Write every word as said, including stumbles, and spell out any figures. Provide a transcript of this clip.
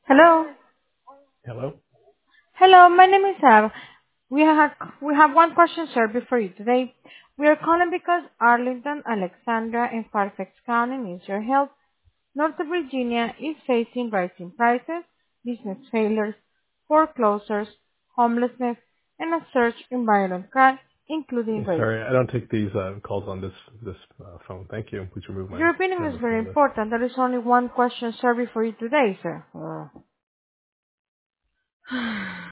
Hello. Hello? Hello, my name is Sab. We have we have one question, sir, before you today. We are calling because Arlington, Alexandra, and Fairfax County needs your help. North Virginia is facing rising prices, business failures, foreclosures, homelessness, and a surge in violent crime, including Yeah, rape. sorry, I don't take these uh, calls on this this uh, phone. Thank you. Please remove my Your opinion is number from very the list. important. There is only one question, sir, before you today, sir.